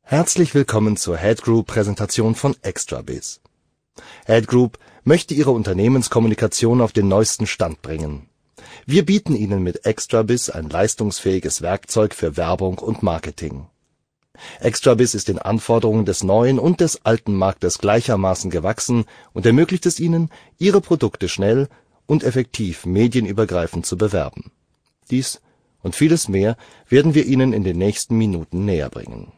Herzlich willkommen zur Head Group Präsentation von Extrabiz. Head Group möchte Ihre Unternehmenskommunikation auf den neuesten Stand bringen. Wir bieten Ihnen mit Extrabiz ein leistungsfähiges Werkzeug für Werbung und Marketing. Extrabiz ist den Anforderungen des neuen und des alten Marktes gleichermaßen gewachsen und ermöglicht es Ihnen, Ihre Produkte schnell und effektiv medienübergreifend zu bewerben. Dies und vieles mehr werden wir Ihnen in den nächsten Minuten näherbringen.